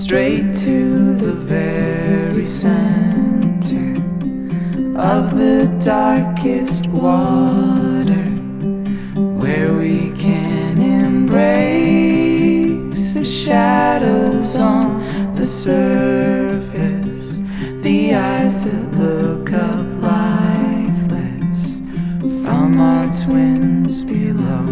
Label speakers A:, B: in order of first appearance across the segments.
A: straight to the very center of the darkest water, where we can embrace the shadows on the surface, the eyes that look up lifeless from our twins below.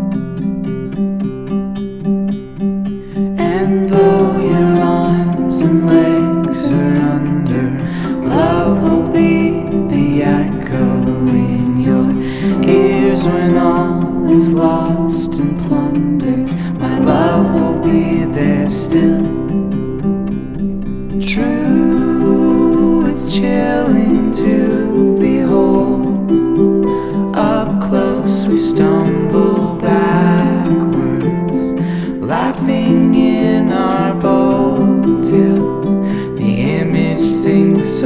A: And though your arms and legs are under, love will be the echo in your ears when all is lost and plundered. My love will be there still. True, it's chilling to behold. Up close we stumble backwards, laughing in our boat till the image sinks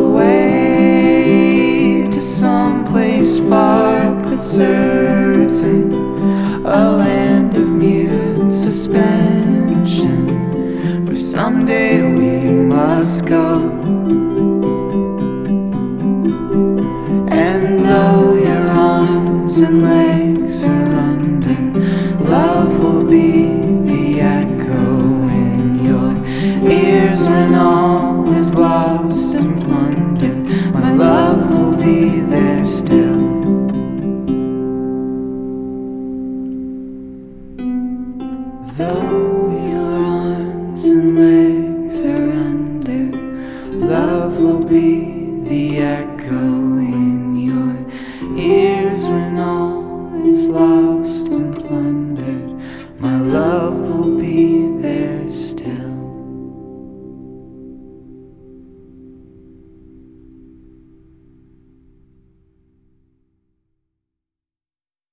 A: away to some place far but certain, a land of mute suspension, where someday we must go. And though your arms and legs are under, love will be the echo in your ears when all is lost and plundered. My love will be there still. Though your arms and legs are under, love will be